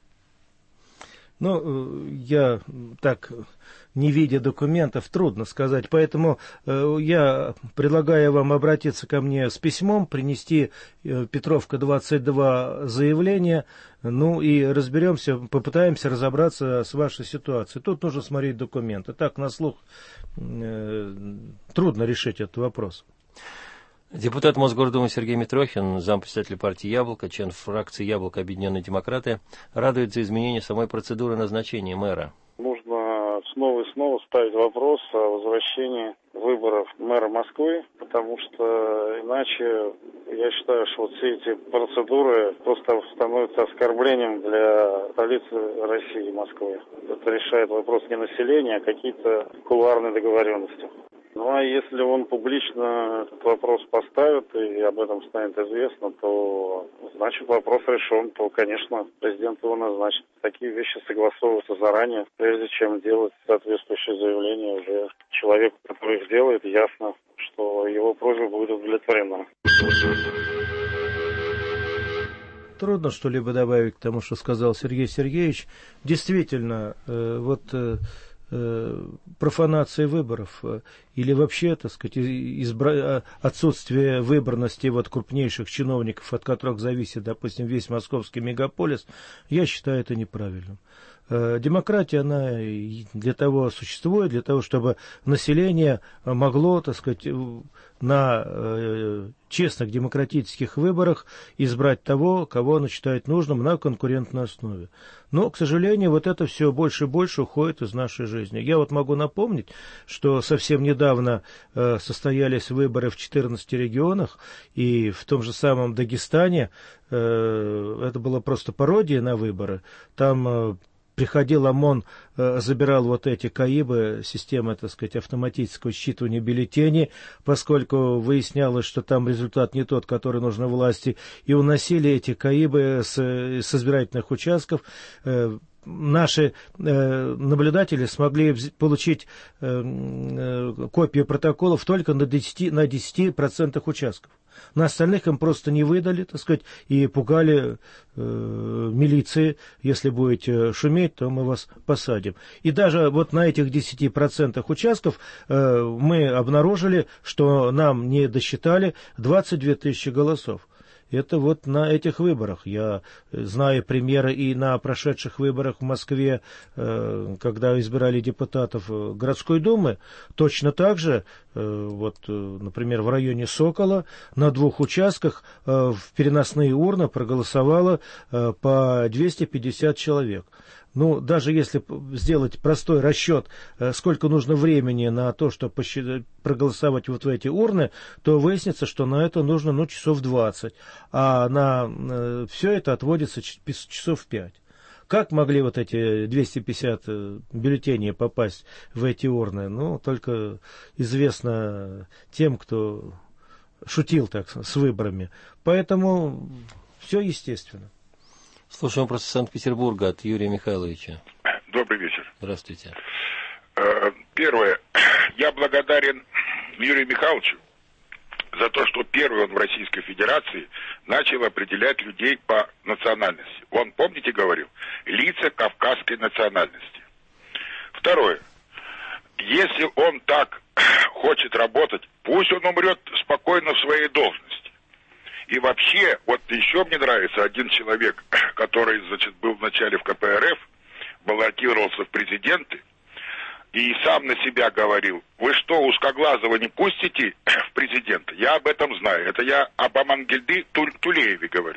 Ну, я так, не видя документов, трудно сказать. Поэтому э, я предлагаю вам обратиться ко мне с письмом, принести э, Петровка двадцать два заявление, ну и разберемся, попытаемся разобраться с вашей ситуацией. Тут нужно смотреть документы. Так, на слух э, трудно решить этот вопрос. Депутат Мосгордумы Сергей Митрохин, зампредседателя партии «Яблоко», член фракции «Яблоко. Объединенные демократы», радует за изменение самой процедуры назначения мэра. Нужно снова и снова ставить вопрос о возвращении выборов мэра Москвы, потому что иначе я считаю, что вот все эти процедуры просто становятся оскорблением для столицы России, Москвы. Это решает вопрос не населения, а какие-то кулуарные договоренности. Ну, а если он публично этот вопрос поставит и об этом станет известно, то, значит, вопрос решен, то, конечно, президент его назначит. Такие вещи согласовываются заранее, прежде чем делать соответствующее заявление уже человеку, который их делает, ясно, что его просьба будет удовлетворена. Трудно что-либо добавить к тому, что сказал Сергей Сергеевич. Действительно, э, вот... Э, профанации выборов или вообще, так сказать, избра... отсутствие выборности вот крупнейших чиновников, от которых зависит, допустим, весь московский мегаполис, я считаю это неправильным. Демократия, она для того существует, для того, чтобы население могло, так сказать, на честных демократических выборах избрать того, кого оно считает нужным на конкурентной основе. Но, к сожалению, вот это все больше и больше уходит из нашей жизни. Я вот могу напомнить, что совсем недавно состоялись выборы в четырнадцати регионах, и в том же самом Дагестане это была просто пародия на выборы. Там приходил ОМОН, забирал вот эти КАИБы, системы, так сказать, автоматического считывания бюллетеней, поскольку выяснялось, что там результат не тот, который нужно власти, и уносили эти КАИБы с, с избирательных участков. наши э, наблюдатели смогли получить э, э, копию протоколов только на десять, на десять процентов участков. На остальных им просто не выдали, так сказать, и пугали э, милиции: если будете шуметь, то мы вас посадим. И даже вот на этих десяти процентах участков э, мы обнаружили, что нам не досчитали двадцать две тысячи голосов. Это вот на этих выборах. Я знаю примеры и на прошедших выборах в Москве, когда избирали депутатов городской думы. Точно так же, вот, например, в районе Сокола на двух участках в переносные урны проголосовало по двести пятьдесят человек. Ну, даже если сделать простой расчет, сколько нужно времени на то, чтобы проголосовать вот в эти урны, то выяснится, что на это нужно, ну, часов двадцать, а на э, все это отводится часов пять. Как могли вот эти двести пятьдесят бюллетеней попасть в эти урны? Ну, только известно тем, кто шутил так с выборами. Поэтому все естественно. Слушаем вопрос из Санкт-Петербурга от Юрия Михайловича. Добрый вечер. Здравствуйте. Первое. Я благодарен Юрию Михайловичу за то, что первый он в Российской Федерации начал определять людей по национальности. Он, помните, говорил, лица кавказской национальности. Второе. Если он так хочет работать, пусть он умрет спокойно в своей должности. И вообще, вот еще мне нравится один человек, который, значит, был вначале в ка пэ эр эф, баллотировался в президенты, и сам на себя говорил: вы что, Узкоглазого не пустите в президенты? Я об этом знаю. Это я об Амангельды Тулееве говорю.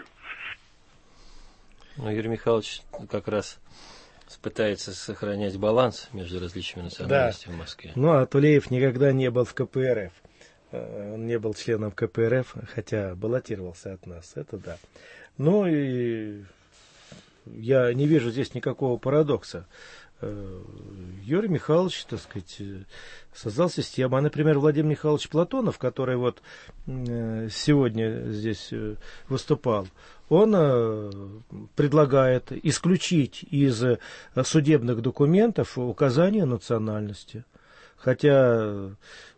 Ну, Юрий Михайлович как раз пытается сохранять баланс между различными национальностями, да, в Москве. Ну, а Тулеев никогда не был в ка пэ эр эф. Он не был членом ка пэ эр эф, хотя баллотировался от нас, это да. Ну и я не вижу здесь никакого парадокса. Юрий Михайлович, так сказать, создал систему. А, например, Владимир Михайлович Платонов, который вот сегодня здесь выступал, он предлагает исключить из судебных документов указание национальности. Хотя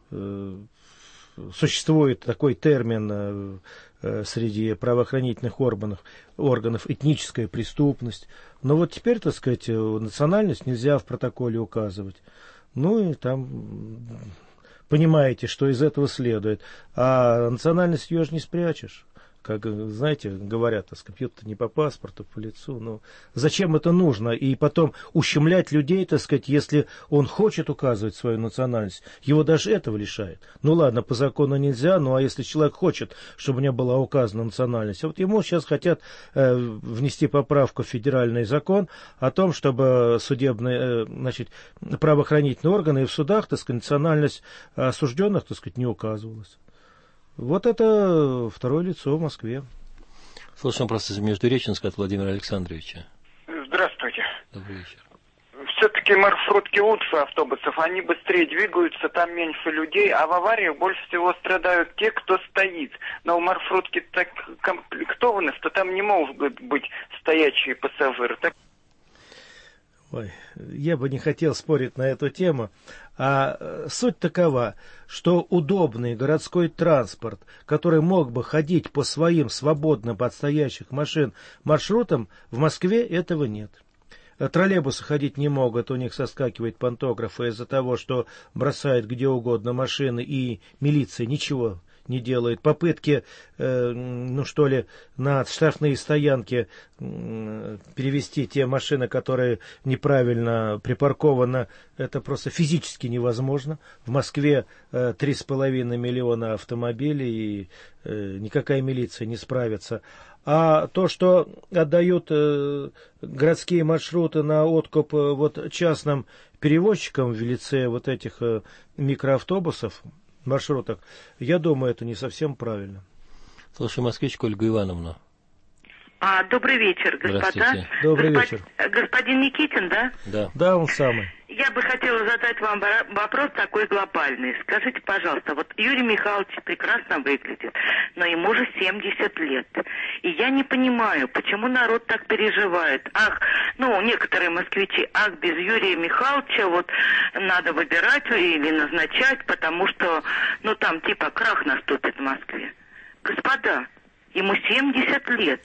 существует такой термин среди правоохранительных органов, органов этническая преступность. Но вот теперь, так сказать, национальность нельзя в протоколе указывать. Ну и там понимаете, что из этого следует. А национальность ее же не спрячешь. Как, знаете, говорят, так сказать, пьют не по паспорту, по лицу. Ну, зачем это нужно? И потом ущемлять людей, так сказать, если он хочет указывать свою национальность, его даже этого лишает. Ну ладно, по закону нельзя, ну а если человек хочет, чтобы у него была указана национальность, вот ему сейчас хотят э, внести поправку в федеральный закон о том, чтобы судебные, э, значит, правоохранительные органы и в судах, так сказать, национальность осужденных, так сказать, не указывалась. Вот это второе лицо в Москве. Слушаем просто из Междуреченска от Владимира Александровича. Здравствуйте. Добрый вечер. Все-таки маршрутки лучше автобусов, они быстрее двигаются, там меньше людей, а в авариях больше всего страдают те, кто стоит. Но у маршрутки так комплектованы, что там не могут быть стоячие пассажиры. Так... Ой, я бы не хотел спорить на эту тему, а суть такова, что удобный городской транспорт, который мог бы ходить по своим свободно подстоящих машин маршрутам, в Москве этого нет. Троллейбусы ходить не могут, у них соскакивает пантограф из-за того, что бросают где угодно машины, и милиция ничего не делает. Попытки, э, ну что ли, на штрафные стоянки э, перевести те машины, которые неправильно припаркованы, это просто физически невозможно. В Москве три с половиной миллиона автомобилей, и э, никакая милиция не справится. А то, что отдают э, городские маршруты на откуп э, вот частным перевозчикам в лице вот этих э, микроавтобусов, маршрутах, я думаю, это не совсем правильно. Слушай, москвичку Ольгу Ивановну. А, добрый вечер, господа. Добрый Господ... вечер. Господин Никитин, да? Да. Да, он самый. Я бы хотела задать вам вопрос такой глобальный. Скажите, пожалуйста, вот Юрий Михайлович прекрасно выглядит, но ему же семьдесят лет. И я не понимаю, почему народ так переживает. Ах, ну, некоторые москвичи, ах, без Юрия Михайловича вот надо выбирать или назначать, потому что, ну, там типа крах наступит в Москве. Господа, ему семьдесят лет.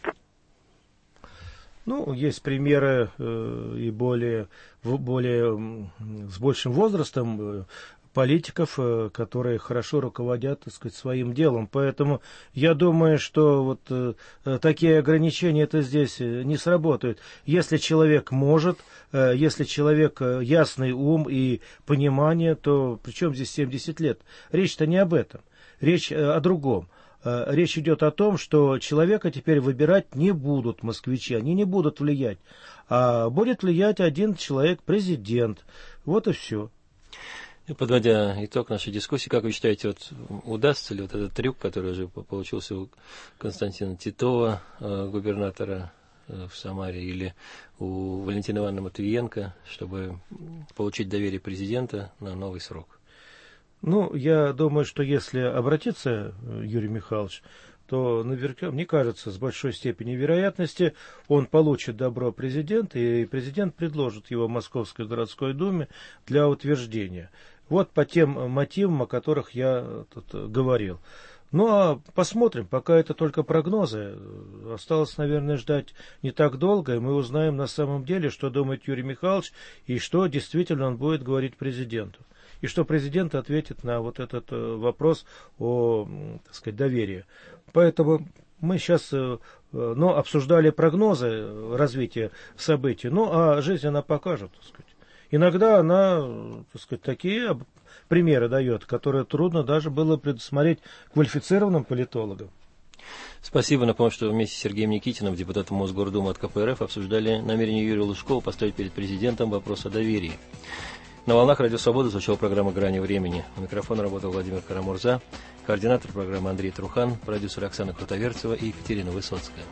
Ну, есть примеры э, и более, в, более с большим возрастом э, политиков, э, которые хорошо руководят, так сказать, своим делом. Поэтому я думаю, что вот э, такие ограничения это здесь не сработают. Если человек может, э, если человек э, ясный ум и понимание, то при чем здесь семьдесят лет? Речь-то не об этом. Речь э, о другом. Речь идет о том, что человека теперь выбирать не будут москвичи, они не будут влиять, а будет влиять один человек, президент. Вот и все. И подводя итог нашей дискуссии, как вы считаете, вот, удастся ли вот этот трюк, который уже получился у Константина Титова, губернатора в Самаре, или у Валентины Ивановны Матвиенко, чтобы получить доверие президента на новый срок? Ну, я думаю, что если обратиться Юрий Михайлович, то наверняка, мне кажется, с большой степенью вероятности он получит добро президента, и президент предложит его Московской городской думе для утверждения. Вот по тем мотивам, о которых я тут говорил. Ну, а посмотрим, пока это только прогнозы. Осталось, наверное, ждать не так долго, и мы узнаем на самом деле, что думает Юрий Михайлович, и что действительно он будет говорить президенту. И что президент ответит на вот этот вопрос о, так сказать, доверии. Поэтому мы сейчас ну, обсуждали прогнозы развития событий, ну, а жизнь она покажет, так сказать. Иногда она, так сказать, такие примеры дает, которые трудно даже было предусмотреть квалифицированным политологам. Спасибо. Напомню, что вместе с Сергеем Никитиным, депутатом Мосгордумы от ка пэ эр эф, обсуждали намерение Юрия Лужкова поставить перед президентом вопрос о доверии. На волнах Радио Свобода звучала программа «Грани времени». У микрофона работал Владимир Карамурза, координатор программы Андрей Трухан, продюсер Оксана Крутоверцева и Екатерина Высоцкая.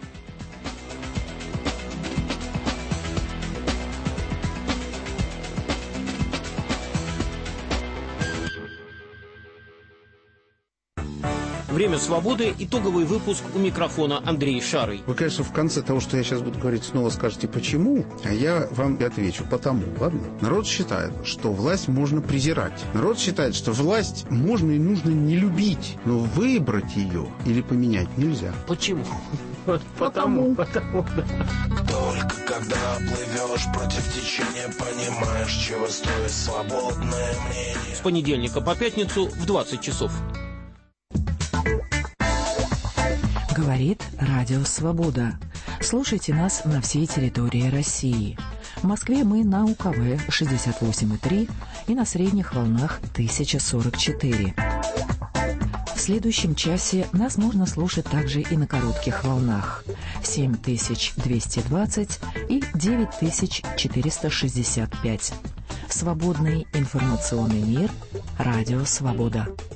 Время свободы. Итоговый выпуск, у микрофона Андрей Шарый. Вы, конечно, в конце того, что я сейчас буду говорить, снова скажете «почему?», а я вам отвечу «потому». Ладно? Народ считает, что власть можно презирать. Народ считает, что власть можно и нужно не любить, но выбрать ее или поменять нельзя. Почему? Вот потому. Потому. Только когда плывешь против течения, понимаешь, чего стоит свободное мнение. С понедельника по пятницу в двадцать часов. Говорит Радио Свобода. Слушайте нас на всей территории России. В Москве мы на У Ка Вэ шестьдесят восемь и три и на средних волнах тысяча сорок четыре. В следующем часе нас можно слушать также и на коротких волнах семь тысяч двести двадцать и девять тысяч четыреста шестьдесят пять. Свободный информационный мир. Радио Свобода.